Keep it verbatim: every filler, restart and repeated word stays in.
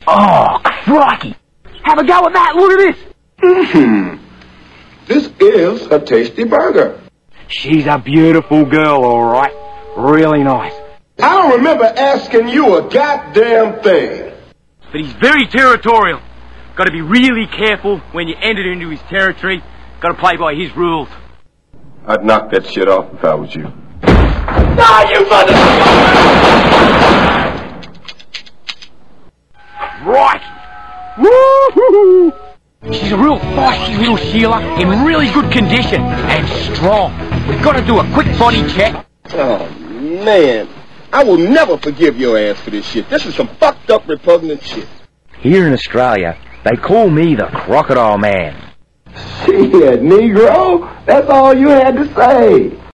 Oh, crikey! Have a go at that, look at this! Mm-hmm. This is a tasty burger. She's a beautiful girl, alright. Really nice. I don't remember asking you a goddamn thing. But he's very territorial. Gotta be really careful when you enter into his territory. Gotta play by his rules. I'd knock that shit off if I was you. No, you motherfucker! Right! Woo-hoo-hoo! She's a real feisty little Sheila in really good condition and strong. We've got to do a quick body check. Oh, man. I will never forgive your ass for this shit. This is some fucked up, repugnant shit. Here in Australia, they call me the Crocodile Man. Shit, Negro. That's all you had to say.